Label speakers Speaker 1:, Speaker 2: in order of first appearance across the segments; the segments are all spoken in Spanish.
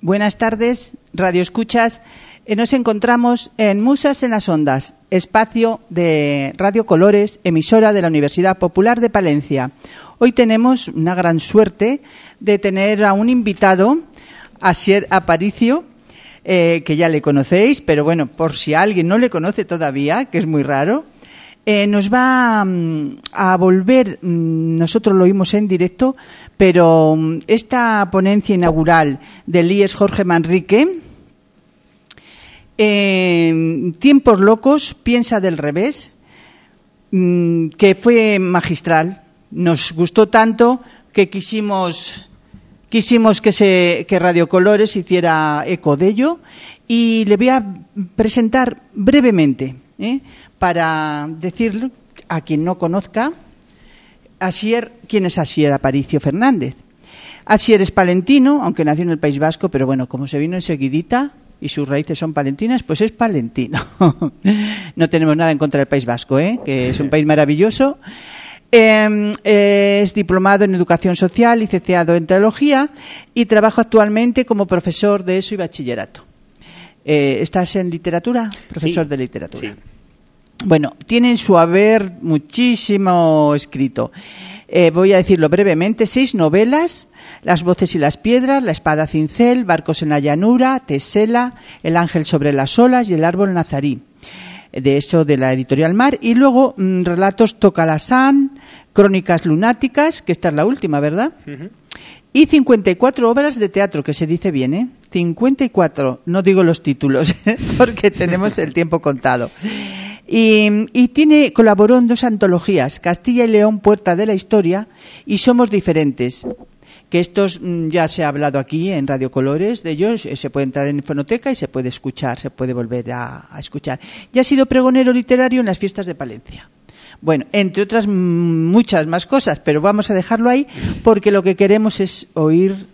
Speaker 1: Buenas tardes, Radio Escuchas. Nos encontramos en Musas en las Ondas, espacio de Radio Colores, emisora de la Universidad Popular de Palencia. Hoy tenemos una gran suerte de tener a un invitado, Asier Aparicio, que ya le conocéis, pero bueno, por si alguien no le conoce todavía, que es muy raro, nos va a volver, nosotros lo oímos en directo, pero esta ponencia inaugural del IES Jorge Manrique, Tiempos locos, piensa del revés, que fue magistral. Nos gustó tanto que quisimos que Radio Colores hiciera eco de ello, y le voy a presentar brevemente, para decirlo a quien no conozca, quién es Asier Aparicio Fernández. Asier es palentino, aunque nació en el País Vasco, pero bueno, como se vino enseguidita y sus raíces son palentinas, pues es palentino. No tenemos nada en contra del País Vasco, que es un país maravilloso. Es diplomado en Educación Social, licenciado en Teología y trabaja actualmente como profesor de ESO y Bachillerato. ¿Estás en literatura? Profesor de literatura. Sí. Bueno, tiene en su haber muchísimo escrito. Voy a decirlo brevemente: 6 novelas: Las voces y las piedras, La espada cincel, Barcos en la llanura, Tesela, El ángel sobre las olas y El árbol nazarí. De eso, de la editorial Mar. Y luego relatos Tocalasán, Crónicas lunáticas, que esta es la última, ¿verdad? Uh-huh. Y 54 obras de teatro, que se dice bien, 54, no digo los títulos, porque tenemos el tiempo contado. Y colaboró en 2 antologías, Castilla y León, Puerta de la Historia, y Somos diferentes, que estos ya se ha hablado aquí en Radio Colores de ellos. Se puede entrar en Fonoteca y se puede escuchar, se puede volver a escuchar. Ya ha sido pregonero literario en las fiestas de Palencia. Bueno, entre otras muchas más cosas, pero vamos a dejarlo ahí porque lo que queremos es oír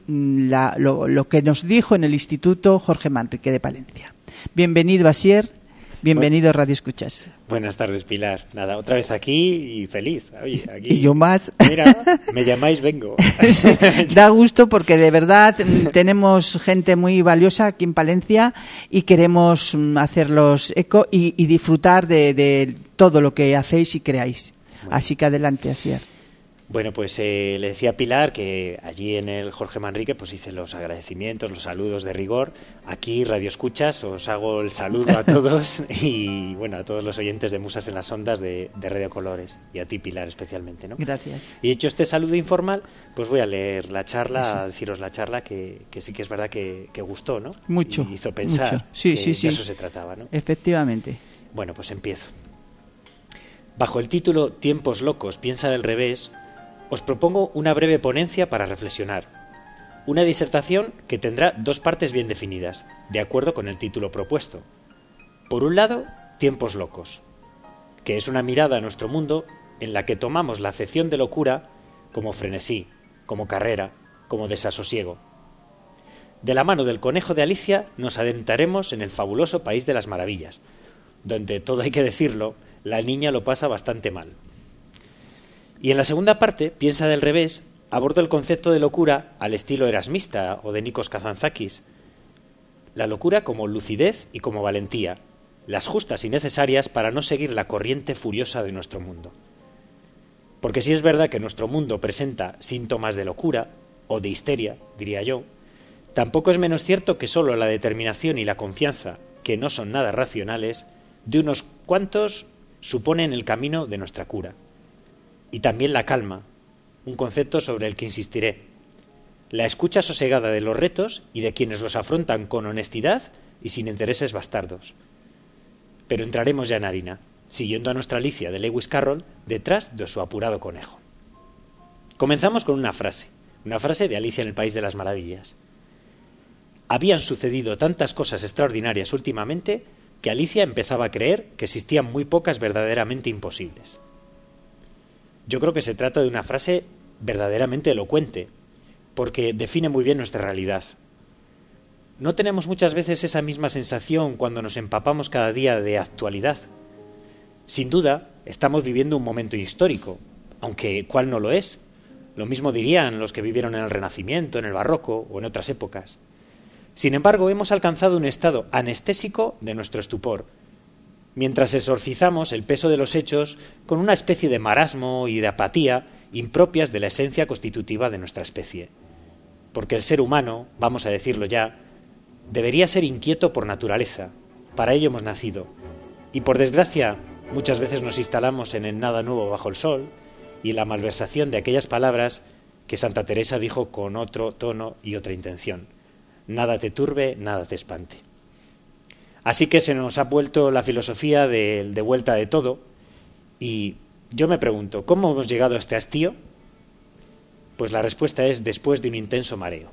Speaker 1: lo que nos dijo en el Instituto Jorge Manrique de Palencia. Bienvenido, Asier. Bienvenido a Radio Escuchas.
Speaker 2: Buenas tardes, Pilar. Nada, otra vez aquí y feliz. Oye, aquí.
Speaker 1: Y yo más.
Speaker 2: Mira, me llamáis, vengo.
Speaker 1: Da gusto porque de verdad tenemos gente muy valiosa aquí en Palencia y queremos hacerlos eco y disfrutar de todo lo que hacéis y creáis. Bueno. Así que adelante, Asier.
Speaker 2: Bueno, pues le decía a Pilar que allí en el Jorge Manrique pues hice los agradecimientos, los saludos de rigor. Aquí, Radio Escuchas, os hago el saludo a todos y bueno, a todos los oyentes de Musas en las Ondas de Radio Colores, y a ti, Pilar, especialmente, ¿no?
Speaker 1: Gracias.
Speaker 2: Y hecho este saludo informal, pues voy a leer la charla, a deciros la charla que sí que es verdad que gustó, ¿no?
Speaker 1: Mucho.
Speaker 2: Y hizo pensar.
Speaker 1: Mucho. Sí,
Speaker 2: que de eso se trataba, ¿no?
Speaker 1: Efectivamente.
Speaker 2: Bueno, pues empiezo. Bajo el título Tiempos locos, piensa del revés, os propongo una breve ponencia para reflexionar. Una disertación que tendrá 2 partes bien definidas, de acuerdo con el título propuesto. Por un lado, Tiempos locos, que es una mirada a nuestro mundo en la que tomamos la acepción de locura como frenesí, como carrera, como desasosiego. De la mano del conejo de Alicia nos adentraremos en el fabuloso país de las maravillas, donde, todo hay que decirlo, la niña lo pasa bastante mal. Y en la segunda parte, piensa del revés, abordo el concepto de locura al estilo erasmista o de Nikos Kazantzakis. La locura como lucidez y como valentía, las justas y necesarias para no seguir la corriente furiosa de nuestro mundo. Porque si es verdad que nuestro mundo presenta síntomas de locura, o de histeria, diría yo, tampoco es menos cierto que solo la determinación y la confianza, que no son nada racionales, de unos cuantos suponen el camino de nuestra cura. Y también la calma, un concepto sobre el que insistiré. La escucha sosegada de los retos y de quienes los afrontan con honestidad y sin intereses bastardos. Pero entraremos ya en harina, siguiendo a nuestra Alicia de Lewis Carroll detrás de su apurado conejo. Comenzamos con una frase de Alicia en el País de las Maravillas. Habían sucedido tantas cosas extraordinarias últimamente que Alicia empezaba a creer que existían muy pocas verdaderamente imposibles. Yo creo que se trata de una frase verdaderamente elocuente, porque define muy bien nuestra realidad. ¿No tenemos muchas veces esa misma sensación cuando nos empapamos cada día de actualidad? Sin duda, estamos viviendo un momento histórico, aunque ¿cuál no lo es? Lo mismo dirían los que vivieron en el Renacimiento, en el Barroco o en otras épocas. Sin embargo, hemos alcanzado un estado anestésico de nuestro estupor, mientras exorcizamos el peso de los hechos con una especie de marasmo y de apatía impropias de la esencia constitutiva de nuestra especie. Porque el ser humano, vamos a decirlo ya, debería ser inquieto por naturaleza, para ello hemos nacido, y por desgracia muchas veces nos instalamos en el nada nuevo bajo el sol y en la malversación de aquellas palabras que Santa Teresa dijo con otro tono y otra intención: nada te turbe, nada te espante. Así que se nos ha vuelto la filosofía de vuelta de todo, y yo me pregunto, ¿cómo hemos llegado a este hastío? Pues la respuesta es después de un intenso mareo.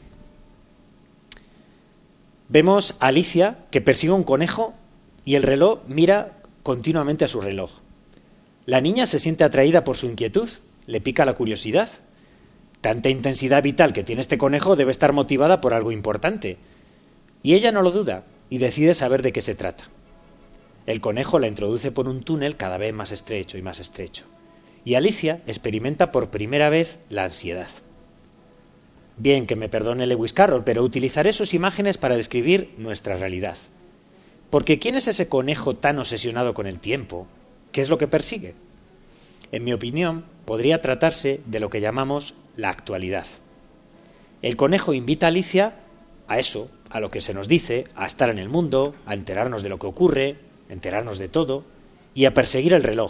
Speaker 2: Vemos a Alicia que persigue un conejo y el reloj mira continuamente a su reloj. La niña se siente atraída por su inquietud, le pica la curiosidad. Tanta intensidad vital que tiene este conejo debe estar motivada por algo importante. Y ella no lo duda y decide saber de qué se trata. El conejo la introduce por un túnel cada vez más estrecho y más estrecho. Y Alicia experimenta por primera vez la ansiedad. Bien, que me perdone Lewis Carroll, pero utilizaré sus imágenes para describir nuestra realidad. Porque ¿quién es ese conejo tan obsesionado con el tiempo? ¿Qué es lo que persigue? En mi opinión, podría tratarse de lo que llamamos la actualidad. El conejo invita a Alicia a eso, a lo que se nos dice, a estar en el mundo, a enterarnos de lo que ocurre, enterarnos de todo, y a perseguir el reloj.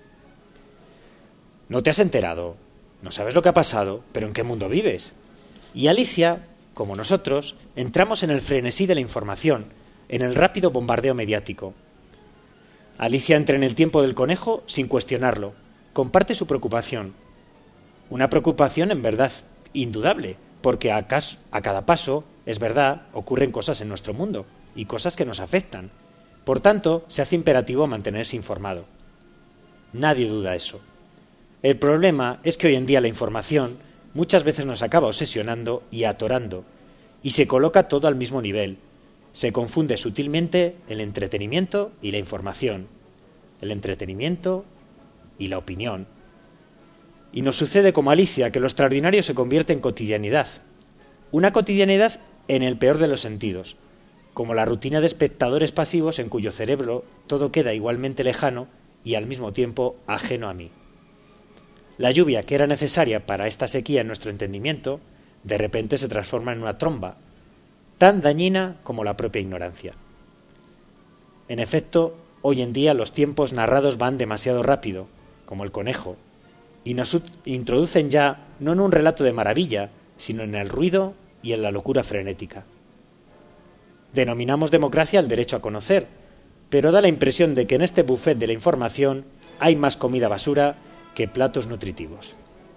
Speaker 2: No te has enterado, no sabes lo que ha pasado, pero ¿en qué mundo vives? Y Alicia, como nosotros, entramos en el frenesí de la información, en el rápido bombardeo mediático. Alicia entra en el tiempo del conejo sin cuestionarlo, comparte su preocupación. Una preocupación en verdad indudable, porque a cada paso, es verdad, ocurren cosas en nuestro mundo, y cosas que nos afectan. Por tanto, se hace imperativo mantenerse informado. Nadie duda eso. El problema es que hoy en día la información muchas veces nos acaba obsesionando y atorando, y se coloca todo al mismo nivel. Se confunde sutilmente el entretenimiento y la información, el entretenimiento y la opinión. Y nos sucede como a Alicia, que lo extraordinario se convierte en cotidianidad. Una cotidianidad en el peor de los sentidos, como la rutina de espectadores pasivos en cuyo cerebro todo queda igualmente lejano y al mismo tiempo ajeno a mí. La lluvia que era necesaria para esta sequía en nuestro entendimiento, de repente se transforma en una tromba, tan dañina como la propia ignorancia. En efecto, hoy en día los tiempos narrados van demasiado rápido, como el conejo, y nos introducen ya no en un relato de maravilla, sino en el ruido y en la locura frenética. Denominamos democracia el derecho a conocer, pero da la impresión de que en este buffet de la información hay más comida basura que platos nutritivos.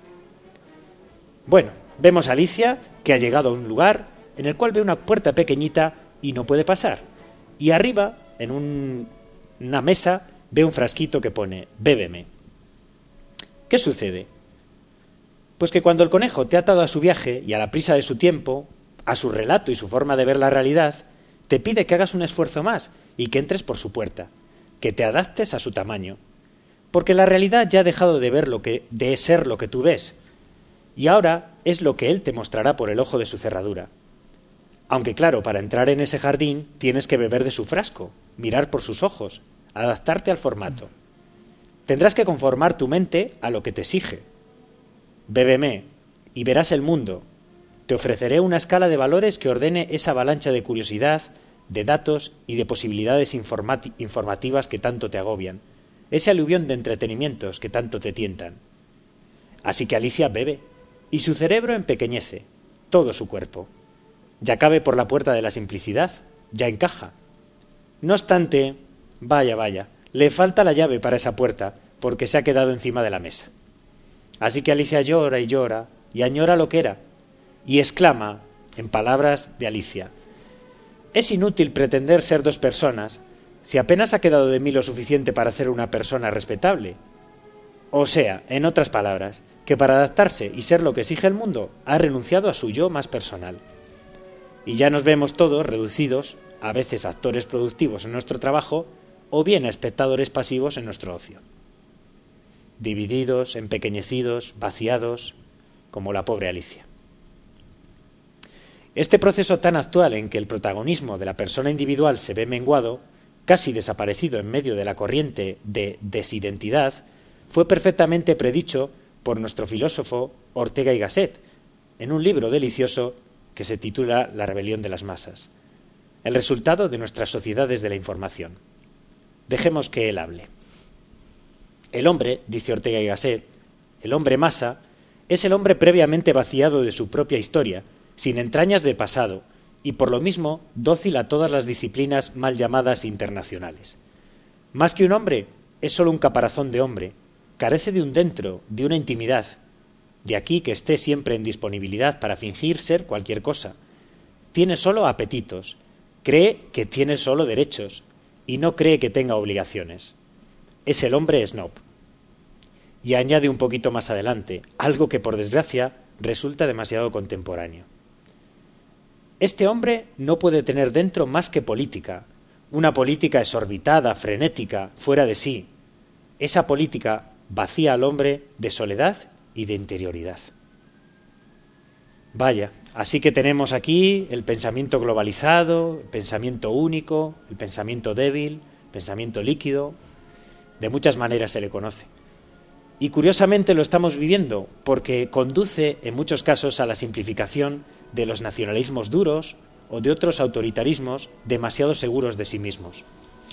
Speaker 2: Bueno, vemos a Alicia, que ha llegado a un lugar en el cual ve una puerta pequeñita y no puede pasar. Y arriba, en una mesa, ve un frasquito que pone «Bébeme». ¿Qué sucede? Pues que cuando el conejo te ha atado a su viaje y a la prisa de su tiempo, a su relato y su forma de ver la realidad, te pide que hagas un esfuerzo más y que entres por su puerta, que te adaptes a su tamaño. Porque la realidad ya ha dejado de ser lo que tú ves, y ahora es lo que él te mostrará por el ojo de su cerradura. Aunque claro, para entrar en ese jardín tienes que beber de su frasco, mirar por sus ojos, adaptarte al formato. Tendrás que conformar tu mente a lo que te exige. Bébeme y verás el mundo. Te ofreceré una escala de valores que ordene esa avalancha de curiosidad, de datos y de posibilidades informativas que tanto te agobian, ese aluvión de entretenimientos que tanto te tientan. Así que Alicia bebe, y su cerebro empequeñece, todo su cuerpo. Ya cabe por la puerta de la simplicidad, ya encaja. No obstante, vaya, le falta la llave para esa puerta, porque se ha quedado encima de la mesa. Así que Alicia llora y llora, y añora lo que era, y exclama, en palabras de Alicia: «Es inútil pretender ser dos personas, si apenas ha quedado de mí lo suficiente para ser una persona respetable». O sea, en otras palabras, que para adaptarse y ser lo que exige el mundo, ha renunciado a su yo más personal. Y ya nos vemos todos reducidos, a veces a actores productivos en nuestro trabajo, o bien a espectadores pasivos en nuestro ocio. Divididos, empequeñecidos, vaciados, como la pobre Alicia. Este proceso tan actual en que el protagonismo de la persona individual se ve menguado, casi desaparecido en medio de la corriente de desidentidad, fue perfectamente predicho por nuestro filósofo Ortega y Gasset, en un libro delicioso que se titula La rebelión de las masas, el resultado de nuestras sociedades de la información. Dejemos que él hable. El hombre, dice Ortega y Gasset, el hombre masa, es el hombre previamente vaciado de su propia historia, sin entrañas de pasado, y por lo mismo dócil a todas las disciplinas mal llamadas internacionales. Más que un hombre, es solo un caparazón de hombre, carece de un dentro, de una intimidad. De aquí que esté siempre en disponibilidad para fingir ser cualquier cosa. Tiene solo apetitos, cree que tiene solo derechos, y no cree que tenga obligaciones. Es el hombre snob. Y añade un poquito más adelante, algo que por desgracia resulta demasiado contemporáneo. Este hombre no puede tener dentro más que política, una política exorbitada, frenética, fuera de sí. Esa política vacía al hombre de soledad y de interioridad. Vaya, así que tenemos aquí el pensamiento globalizado, el pensamiento único, el pensamiento débil, el pensamiento líquido. De muchas maneras se le conoce. Y curiosamente lo estamos viviendo porque conduce en muchos casos a la simplificación de los nacionalismos duros o de otros autoritarismos demasiado seguros de sí mismos.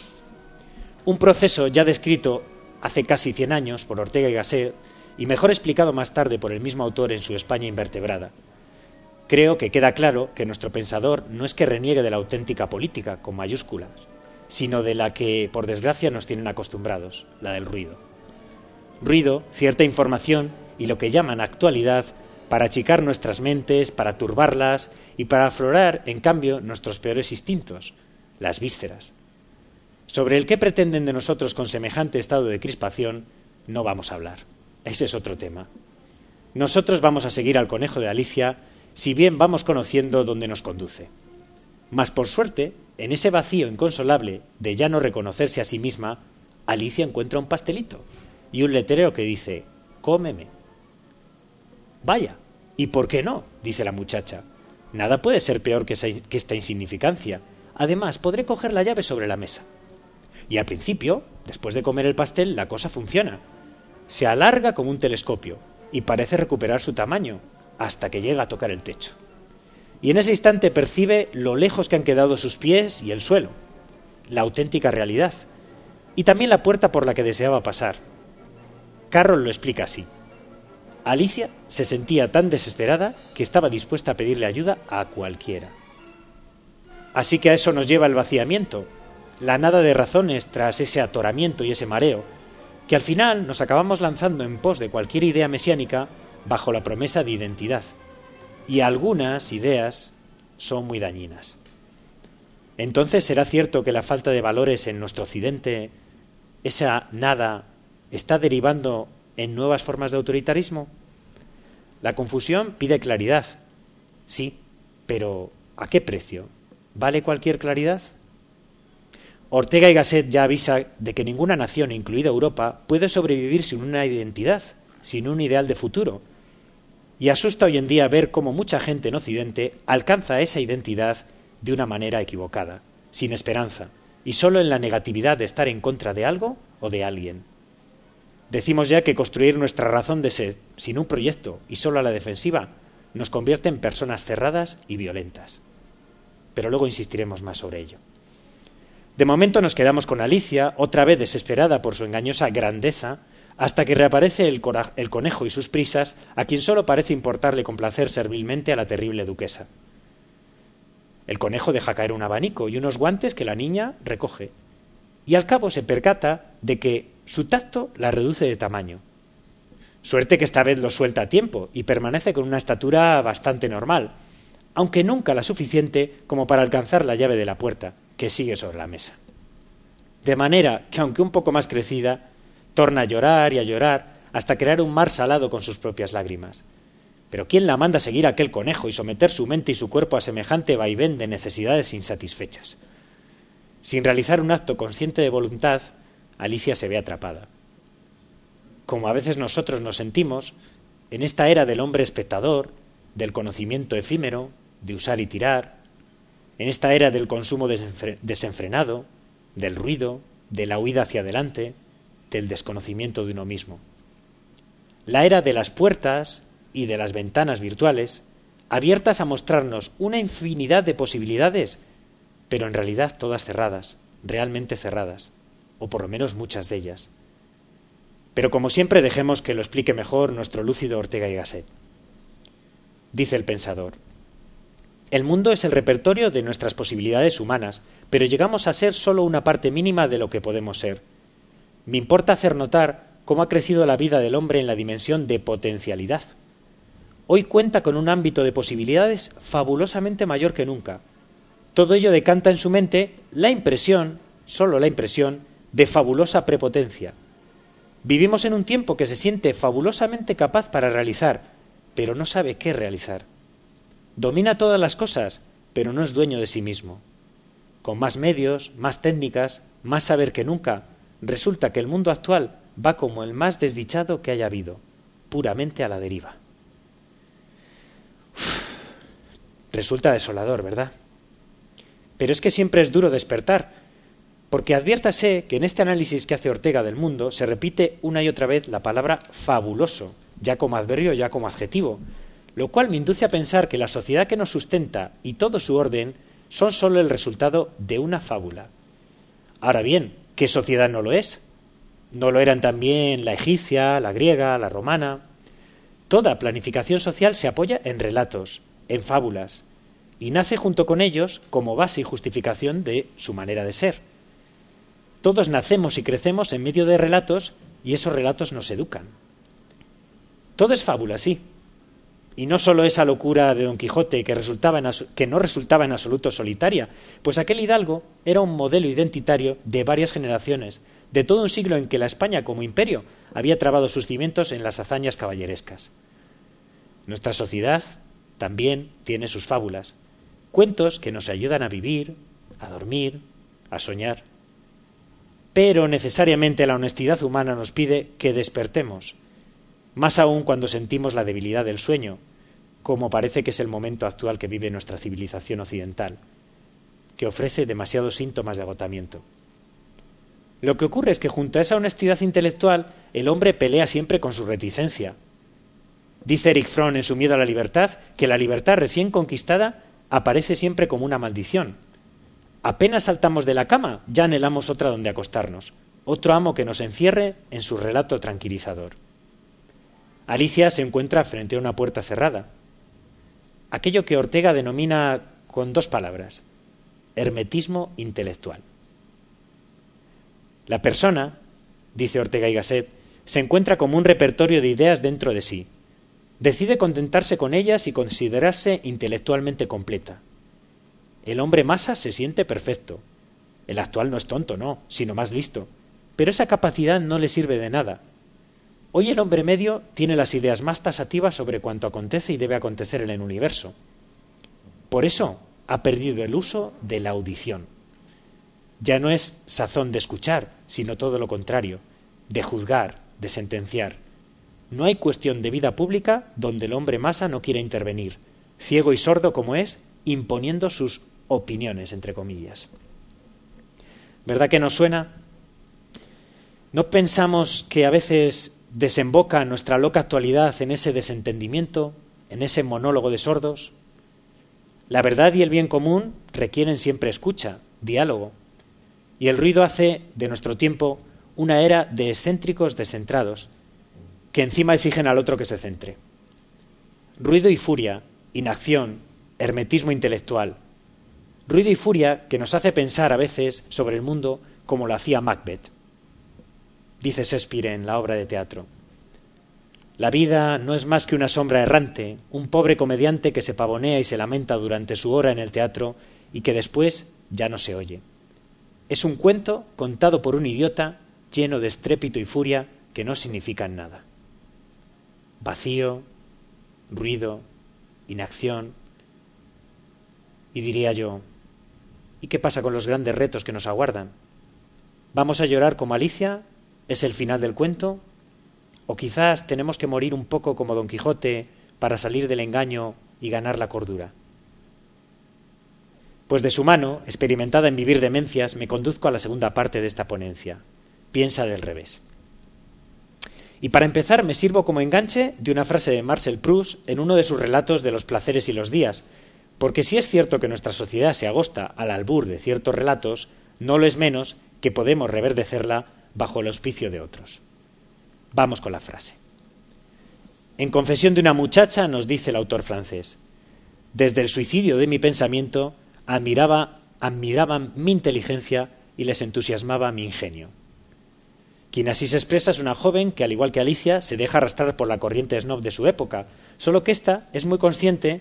Speaker 2: Un proceso ya descrito hace casi 100 años por Ortega y Gasset y mejor explicado más tarde por el mismo autor en su España invertebrada. Creo que queda claro que nuestro pensador no es que reniegue de la auténtica política, con mayúsculas, sino de la que, por desgracia, nos tienen acostumbrados, la del ruido. Ruido, cierta información y lo que llaman actualidad para achicar nuestras mentes, para turbarlas y para aflorar, en cambio, nuestros peores instintos, las vísceras. Sobre el que pretenden de nosotros con semejante estado de crispación no vamos a hablar. Ese es otro tema. Nosotros vamos a seguir al conejo de Alicia, si bien vamos conociendo dónde nos conduce. Mas por suerte, en ese vacío inconsolable de ya no reconocerse a sí misma, Alicia encuentra un pastelito y un letrero que dice «Cómeme». «Vaya, ¿y por qué no?», dice la muchacha. «Nada puede ser peor que esta insignificancia. Además, podré coger la llave sobre la mesa». Y al principio, después de comer el pastel, la cosa funciona. Se alarga como un telescopio y parece recuperar su tamaño hasta que llega a tocar el techo. Y en ese instante percibe lo lejos que han quedado sus pies y el suelo, la auténtica realidad, y también la puerta por la que deseaba pasar. Carroll lo explica así. Alicia se sentía tan desesperada que estaba dispuesta a pedirle ayuda a cualquiera. Así que a eso nos lleva el vaciamiento, la nada de razones tras ese atoramiento y ese mareo, que al final nos acabamos lanzando en pos de cualquier idea mesiánica bajo la promesa de identidad. Y algunas ideas son muy dañinas. Entonces, ¿será cierto que la falta de valores en nuestro occidente, esa nada, está derivando en nuevas formas de autoritarismo? La confusión pide claridad. Sí, pero ¿a qué precio? ¿Vale cualquier claridad? Ortega y Gasset ya avisa de que ninguna nación, incluida Europa, puede sobrevivir sin una identidad, sin un ideal de futuro. Y asusta hoy en día ver cómo mucha gente en Occidente alcanza esa identidad de una manera equivocada, sin esperanza, y solo en la negatividad de estar en contra de algo o de alguien. Decimos ya que construir nuestra razón de ser sin un proyecto y solo a la defensiva nos convierte en personas cerradas y violentas. Pero luego insistiremos más sobre ello. De momento nos quedamos con Alicia, otra vez desesperada por su engañosa grandeza, hasta que reaparece el conejo y sus prisas, a quien solo parece importarle complacer servilmente a la terrible duquesa. El conejo deja caer un abanico y unos guantes que la niña recoge, y al cabo se percata de que su tacto la reduce de tamaño. Suerte que esta vez lo suelta a tiempo y permanece con una estatura bastante normal, aunque nunca la suficiente como para alcanzar la llave de la puerta, que sigue sobre la mesa. De manera que, aunque un poco más crecida, torna a llorar y a llorar hasta crear un mar salado con sus propias lágrimas. Pero ¿quién la manda a seguir a aquel conejo y someter su mente y su cuerpo a semejante vaivén de necesidades insatisfechas? Sin realizar un acto consciente de voluntad, Alicia se ve atrapada. Como a veces nosotros nos sentimos, en esta era del hombre espectador, del conocimiento efímero, de usar y tirar, en esta era del consumo desenfrenado, del ruido, de la huida hacia adelante, del desconocimiento de uno mismo. La era de las puertas y de las ventanas virtuales, abiertas a mostrarnos una infinidad de posibilidades, pero en realidad todas cerradas, realmente cerradas, o por lo menos muchas de ellas. Pero como siempre dejemos que lo explique mejor nuestro lúcido Ortega y Gasset. Dice el pensador: el mundo es el repertorio de nuestras posibilidades humanas, pero llegamos a ser solo una parte mínima de lo que podemos ser. Me importa hacer notar cómo ha crecido la vida del hombre en la dimensión de potencialidad. Hoy cuenta con un ámbito de posibilidades fabulosamente mayor que nunca. Todo ello decanta en su mente la impresión, solo la impresión, de fabulosa prepotencia. Vivimos en un tiempo que se siente fabulosamente capaz para realizar, pero no sabe qué realizar. Domina todas las cosas, pero no es dueño de sí mismo. Con más medios, más técnicas, más saber que nunca, resulta que el mundo actual va como el más desdichado que haya habido, puramente a la deriva. Resulta desolador, ¿verdad? Pero es que siempre es duro despertar, porque adviértase que en este análisis que hace Ortega del mundo se repite una y otra vez la palabra fabuloso, ya como adverbio, ya como adjetivo, lo cual me induce a pensar que la sociedad que nos sustenta y todo su orden son sólo el resultado de una fábula. Ahora bien, ¿qué sociedad no lo es? ¿No lo eran también la egipcia, la griega, la romana? Toda planificación social se apoya en relatos, en fábulas, y nace junto con ellos como base y justificación de su manera de ser. Todos nacemos y crecemos en medio de relatos y esos relatos nos educan. Todo es fábula, sí. Y no solo esa locura de Don Quijote que no resultaba en absoluto solitaria, pues aquel hidalgo era un modelo identitario de varias generaciones, de todo un siglo en que la España como imperio había trabado sus cimientos en las hazañas caballerescas. Nuestra sociedad también tiene sus fábulas, cuentos que nos ayudan a vivir, a dormir, a soñar. Pero necesariamente la honestidad humana nos pide que despertemos, más aún cuando sentimos la debilidad del sueño, como parece que es el momento actual que vive nuestra civilización occidental, que ofrece demasiados síntomas de agotamiento. Lo que ocurre es que junto a esa honestidad intelectual, el hombre pelea siempre con su reticencia. Dice Erich Fromm en su Miedo a la libertad que la libertad recién conquistada aparece siempre como una maldición. Apenas saltamos de la cama, ya anhelamos otra donde acostarnos, otro amo que nos encierre en su relato tranquilizador. Alicia se encuentra frente a una puerta cerrada. Aquello que Ortega denomina con dos palabras: hermetismo intelectual. La persona, dice Ortega y Gasset, se encuentra como un repertorio de ideas dentro de sí. Decide contentarse con ellas y considerarse intelectualmente completa. El hombre masa se siente perfecto. El actual no es tonto, no, sino más listo. Pero esa capacidad no le sirve de nada. Hoy el hombre medio tiene las ideas más tasativas sobre cuanto acontece y debe acontecer en el universo. Por eso ha perdido el uso de la audición. Ya no es sazón de escuchar, sino todo lo contrario, de juzgar, de sentenciar. No hay cuestión de vida pública donde el hombre masa no quiera intervenir, ciego y sordo como es, imponiendo sus opiniones, entre comillas. ¿Verdad que nos suena? ¿No pensamos que a veces desemboca nuestra loca actualidad en ese desentendimiento, en ese monólogo de sordos? La verdad y el bien común requieren siempre escucha, diálogo, y el ruido hace de nuestro tiempo una era de excéntricos descentrados, que encima exigen al otro que se centre. Ruido y furia, inacción, hermetismo intelectual. Ruido y furia que nos hace pensar a veces sobre el mundo como lo hacía Macbeth. Dice Shakespeare en la obra de teatro: la vida no es más que una sombra errante, un pobre comediante que se pavonea y se lamenta durante su hora en el teatro y que después ya no se oye. Es un cuento contado por un idiota lleno de estrépito y furia que no significan nada. Vacío, ruido, inacción. Y diría yo, ¿y qué pasa con los grandes retos que nos aguardan? ¿Vamos a llorar como Alicia? ¿Es el final del cuento? ¿O quizás tenemos que morir un poco como Don Quijote para salir del engaño y ganar la cordura? Pues de su mano, experimentada en vivir demencias, me conduzco a la segunda parte de esta ponencia. Piensa del revés. Y para empezar me sirvo como enganche de una frase de Marcel Proust en uno de sus relatos de los placeres y los días, porque si es cierto que nuestra sociedad se agosta al albur de ciertos relatos, no lo es menos que podemos reverdecerla bajo el auspicio de otros. Vamos con la frase. En Confesión de una muchacha nos dice el autor francés: desde el suicidio de mi pensamiento admiraban mi inteligencia y les entusiasmaba mi ingenio. Quien así se expresa es una joven que, al igual que Alicia, se deja arrastrar por la corriente snob de su época, solo que ésta es muy consciente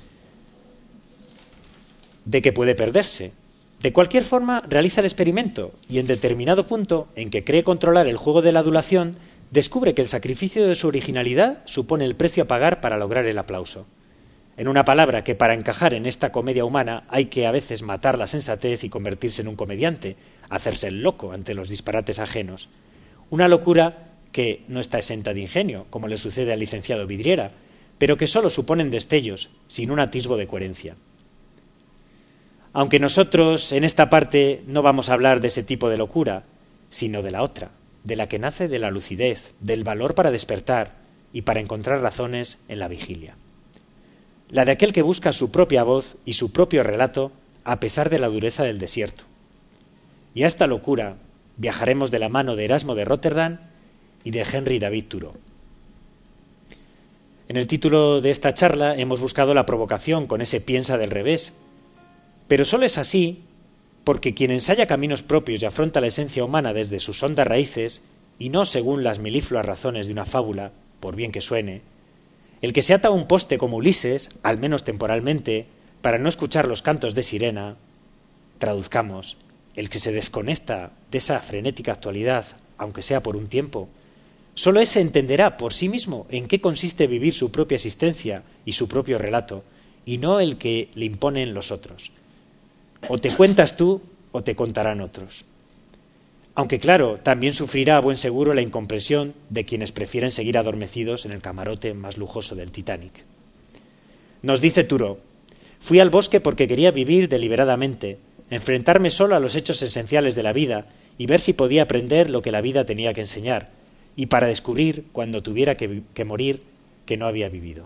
Speaker 2: de que puede perderse. De cualquier forma, realiza el experimento y en determinado punto, en que cree controlar el juego de la adulación, descubre que el sacrificio de su originalidad supone el precio a pagar para lograr el aplauso. En una palabra, que para encajar en esta comedia humana hay que a veces matar la sensatez y convertirse en un comediante, hacerse el loco ante los disparates ajenos. Una locura que no está exenta de ingenio, como le sucede al licenciado Vidriera, pero que solo suponen destellos, sin un atisbo de coherencia. Aunque nosotros en esta parte no vamos a hablar de ese tipo de locura, sino de la otra, de la que nace de la lucidez, del valor para despertar y para encontrar razones en la vigilia. La de aquel que busca su propia voz y su propio relato a pesar de la dureza del desierto. Y a esta locura viajaremos de la mano de Erasmo de Róterdam y de Henry David Thoreau. En el título de esta charla hemos buscado la provocación con ese piensa del revés, pero solo es así porque quien ensaya caminos propios y afronta la esencia humana desde sus hondas raíces, y no según las melifluas razones de una fábula, por bien que suene, el que se ata a un poste como Ulises, al menos temporalmente, para no escuchar los cantos de sirena, traduzcamos, el que se desconecta de esa frenética actualidad, aunque sea por un tiempo, solo ese entenderá por sí mismo en qué consiste vivir su propia existencia y su propio relato, y no el que le imponen los otros. O te cuentas tú o te contarán otros. Aunque claro, también sufrirá a buen seguro la incomprensión de quienes prefieren seguir adormecidos en el camarote más lujoso del Titanic. Nos dice Thoreau: fui al bosque porque quería vivir deliberadamente, enfrentarme solo a los hechos esenciales de la vida y ver si podía aprender lo que la vida tenía que enseñar, y para descubrir, cuando tuviera que morir, que no había vivido.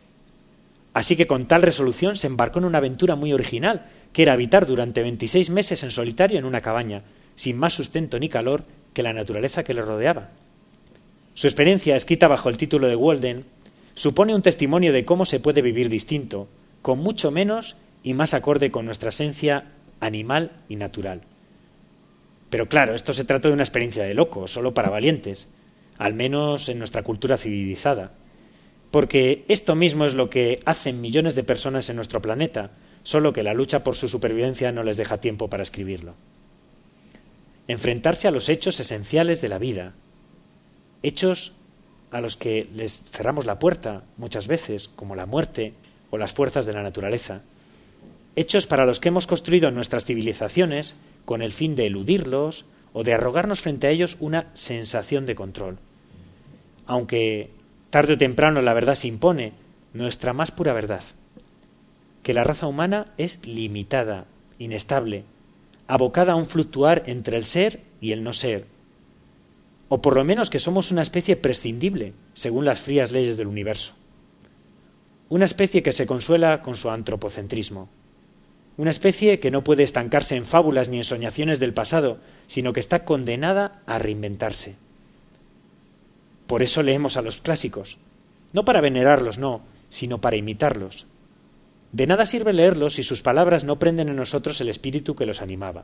Speaker 2: Así que con tal resolución se embarcó en una aventura muy original, que era habitar durante 26 meses en solitario en una cabaña, sin más sustento ni calor que la naturaleza que le rodeaba. Su experiencia, escrita bajo el título de Walden, supone un testimonio de cómo se puede vivir distinto, con mucho menos y más acorde con nuestra esencia animal y natural. Pero claro, esto se trata de una experiencia de loco, solo para valientes, al menos en nuestra cultura civilizada, porque esto mismo es lo que hacen millones de personas en nuestro planeta, solo que la lucha por su supervivencia no les deja tiempo para escribirlo. Enfrentarse a los hechos esenciales de la vida, hechos a los que les cerramos la puerta muchas veces, como la muerte o las fuerzas de la naturaleza, hechos para los que hemos construido nuestras civilizaciones con el fin de eludirlos o de arrogarnos frente a ellos una sensación de control. Aunque tarde o temprano la verdad se impone, nuestra más pura verdad, que la raza humana es limitada, inestable, abocada a un fluctuar entre el ser y el no ser, o por lo menos que somos una especie prescindible, según las frías leyes del universo. Una especie que se consuela con su antropocentrismo. Una especie que no puede estancarse en fábulas ni en soñaciones del pasado, sino que está condenada a reinventarse. Por eso leemos a los clásicos, no para venerarlos, no, sino para imitarlos. De nada sirve leerlos si sus palabras no prenden en nosotros el espíritu que los animaba.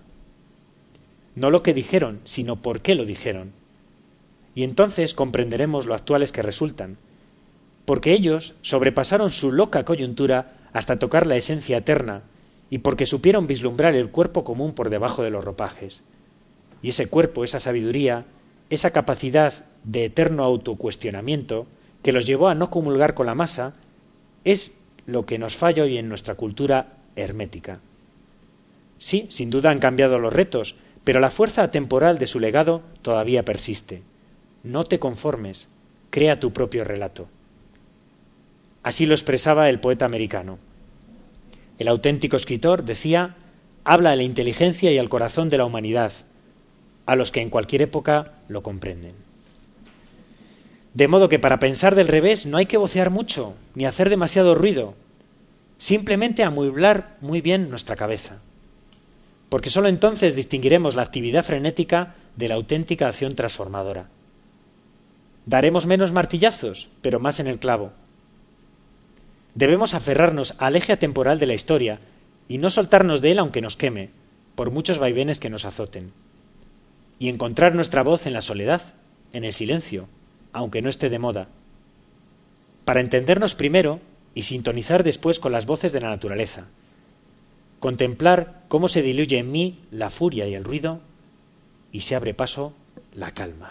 Speaker 2: No lo que dijeron, sino por qué lo dijeron. Y entonces comprenderemos lo actuales que resultan, porque ellos sobrepasaron su loca coyuntura hasta tocar la esencia eterna, y porque supieron vislumbrar el cuerpo común por debajo de los ropajes. Y ese cuerpo, esa sabiduría, esa capacidad de eterno autocuestionamiento que los llevó a no comulgar con la masa, es lo que nos falla hoy en nuestra cultura hermética. Sí, sin duda han cambiado los retos, pero la fuerza atemporal de su legado todavía persiste. No te conformes, crea tu propio relato. Así lo expresaba el poeta americano. El auténtico escritor, decía, habla a la inteligencia y al corazón de la humanidad, a los que en cualquier época lo comprenden. De modo que para pensar del revés no hay que vocear mucho, ni hacer demasiado ruido, simplemente amueblar muy bien nuestra cabeza, porque sólo entonces distinguiremos la actividad frenética de la auténtica acción transformadora. Daremos menos martillazos, pero más en el clavo. Debemos aferrarnos al eje atemporal de la historia y no soltarnos de él aunque nos queme, por muchos vaivenes que nos azoten, y encontrar nuestra voz en la soledad, en el silencio, aunque no esté de moda, para entendernos primero y sintonizar después con las voces de la naturaleza, contemplar cómo se diluye en mí la furia y el ruido y se abre paso la calma.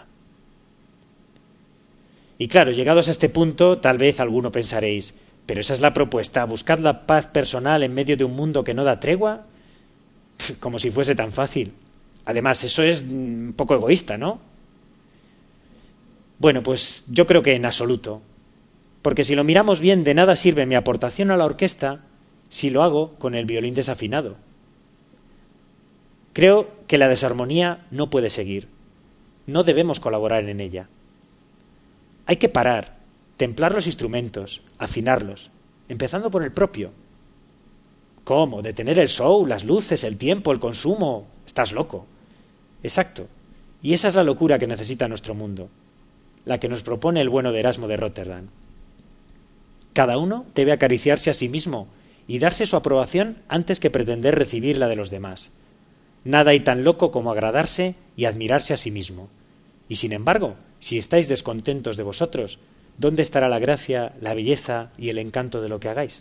Speaker 2: Y claro, llegados a este punto, tal vez alguno pensaréis, pero esa es la propuesta, buscad la paz personal en medio de un mundo que no da tregua, como si fuese tan fácil. Además, eso es un poco egoísta, ¿no? Bueno, pues yo creo que en absoluto, porque si lo miramos bien, de nada sirve mi aportación a la orquesta si lo hago con el violín desafinado. Creo que la desarmonía no puede seguir, no debemos colaborar en ella. Hay que parar, templar los instrumentos, afinarlos, empezando por el propio. ¿Cómo? ¿Detener el show, las luces, el tiempo, el consumo? Estás loco. Exacto. Y esa es la locura que necesita nuestro mundo, la que nos propone el bueno de Erasmo de Róterdam. Cada uno debe acariciarse a sí mismo y darse su aprobación antes que pretender recibir la de los demás. Nada hay tan loco como agradarse y admirarse a sí mismo. Y sin embargo, si estáis descontentos de vosotros, ¿dónde estará la gracia, la belleza y el encanto de lo que hagáis?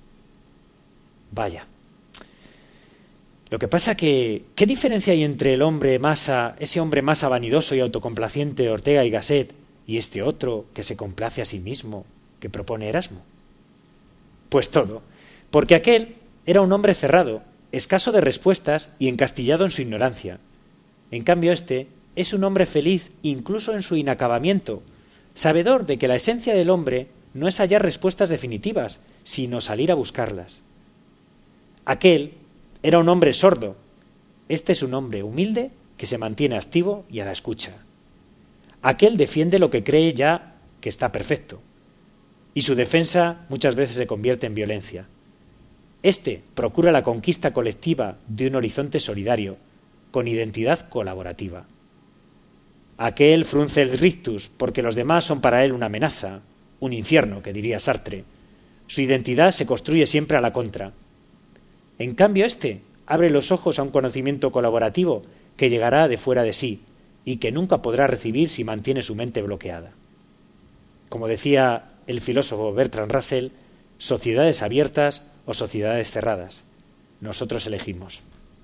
Speaker 2: Vaya. Lo que pasa que, ¿qué diferencia hay entre el hombre masa, ese hombre masa vanidoso y autocomplaciente Ortega y Gasset, y este otro que se complace a sí mismo, que propone Erasmo? Pues todo, porque aquel era un hombre cerrado, escaso de respuestas y encastillado en su ignorancia. En cambio este es un hombre feliz incluso en su inacabamiento, sabedor de que la esencia del hombre no es hallar respuestas definitivas, sino salir a buscarlas. Aquel era un hombre sordo, este es un hombre humilde que se mantiene activo y a la escucha. Aquel defiende lo que cree ya que está perfecto, y su defensa muchas veces se convierte en violencia. Este procura la conquista colectiva de un horizonte solidario, con identidad colaborativa. Aquel frunce el rictus porque los demás son para él una amenaza, un infierno, que diría Sartre. Su identidad se construye siempre a la contra. En cambio, este abre los ojos a un conocimiento colaborativo que llegará de fuera de sí y que nunca podrá recibir si mantiene su mente bloqueada. Como decía el filósofo Bertrand Russell, sociedades abiertas o sociedades cerradas. Nosotros elegimos.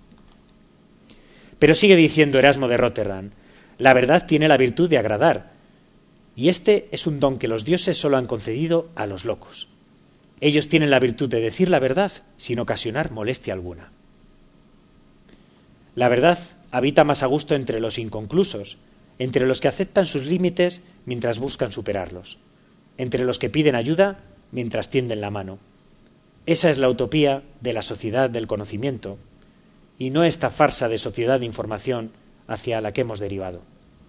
Speaker 2: Pero sigue diciendo Erasmo de Róterdam, la verdad tiene la virtud de agradar, y este es un don que los dioses solo han concedido a los locos. Ellos tienen la virtud de decir la verdad sin ocasionar molestia alguna. La verdad habita más a gusto entre los inconclusos, entre los que aceptan sus límites mientras buscan superarlos, entre los que piden ayuda mientras tienden la mano. Esa es la utopía de la sociedad del conocimiento, y no esta farsa de sociedad de información hacia la que hemos derivado.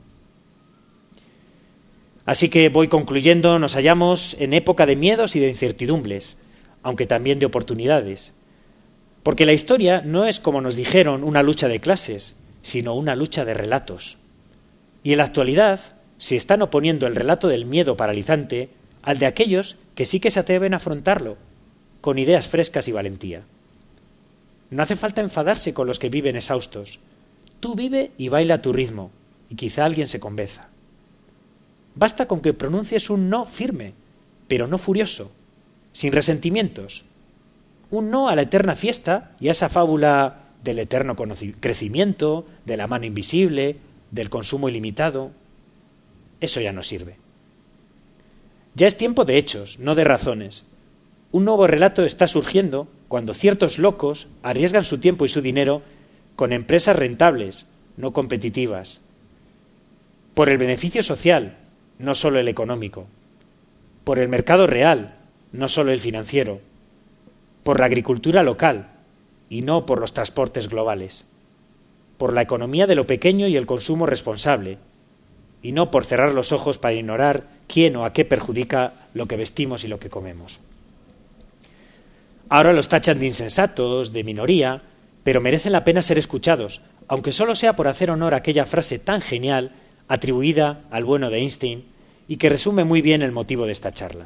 Speaker 2: Así que voy concluyendo, nos hallamos en época de miedos y de incertidumbres, aunque también de oportunidades, porque la historia no es, como nos dijeron, una lucha de clases, sino una lucha de relatos. Y en la actualidad se están oponiendo el relato del miedo paralizante al de aquellos que sí que se atreven a afrontarlo, con ideas frescas y valentía. No hace falta enfadarse con los que viven exhaustos. Tú vive y baila a tu ritmo, y quizá alguien se convenza. Basta con que pronuncies un no firme, pero no furioso, sin resentimientos. Un no a la eterna fiesta y a esa fábula del eterno crecimiento, de la mano invisible, del consumo ilimitado. Eso ya no sirve. Ya es tiempo de hechos, no de razones. Un nuevo relato está surgiendo cuando ciertos locos arriesgan su tiempo y su dinero con empresas rentables, no competitivas, por el beneficio social, no solo el económico, por el mercado real, no solo el financiero, por la agricultura local, y no por los transportes globales, por la economía de lo pequeño y el consumo responsable, y no por cerrar los ojos para ignorar quién o a qué perjudica lo que vestimos y lo que comemos. Ahora los tachan de insensatos, de minoría, pero merecen la pena ser escuchados, aunque solo sea por hacer honor a aquella frase tan genial atribuida al bueno de Einstein y que resume muy bien el motivo de esta charla.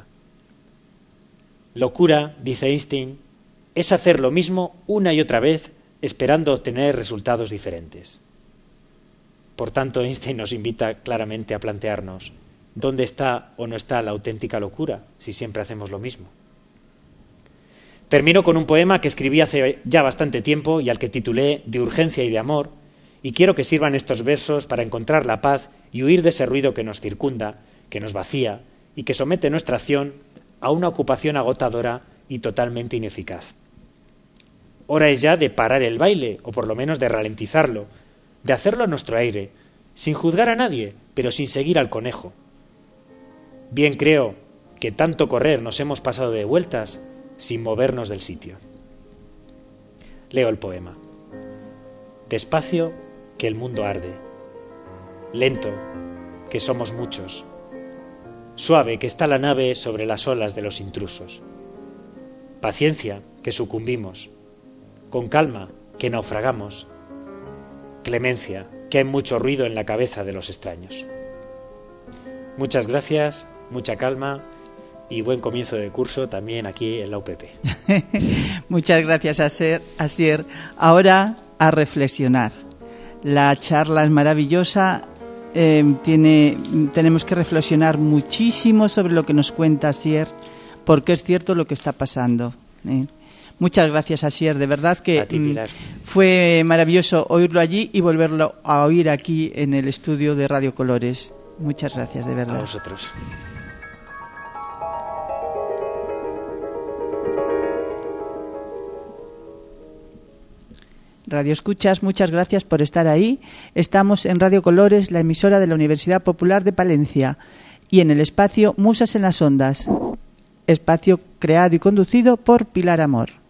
Speaker 2: Locura, dice Einstein, es hacer lo mismo una y otra vez esperando obtener resultados diferentes. Por tanto, Einstein nos invita claramente a plantearnos dónde está o no está la auténtica locura si siempre hacemos lo mismo. Termino con un poema que escribí hace ya bastante tiempo y al que titulé De urgencia y de amor, y quiero que sirvan estos versos para encontrar la paz y huir de ese ruido que nos circunda, que nos vacía y que somete nuestra acción a una ocupación agotadora y totalmente ineficaz. Hora es ya de parar el baile, o por lo menos de ralentizarlo, de hacerlo a nuestro aire, sin juzgar a nadie, pero sin seguir al conejo. Bien creo que tanto correr nos hemos pasado de vueltas sin movernos del sitio. Leo el poema. Despacio, que el mundo arde. Lento, que somos muchos. Suave, que está la nave sobre las olas de los intrusos. Paciencia, que sucumbimos. Con calma, que naufragamos. Clemencia, que hay mucho ruido en la cabeza de los extraños. Muchas gracias, mucha calma y buen comienzo de curso también aquí en la UPP.
Speaker 1: Muchas gracias, Asier. Ahora a reflexionar. La charla es maravillosa. Tenemos que reflexionar muchísimo sobre lo que nos cuenta Asier, porque es cierto lo que está pasando. Muchas gracias, Asier. De verdad que
Speaker 2: a ti, Pilar.
Speaker 1: Fue maravilloso oírlo allí y volverlo a oír aquí en el estudio de Radio Colores. Muchas gracias, de verdad.
Speaker 2: A vosotros.
Speaker 1: Radio Escuchas, muchas gracias por estar ahí. Estamos en Radio Colores, la emisora de la Universidad Popular de Palencia, y en el espacio Musas en las Ondas, espacio creado y conducido por Pilar Amor.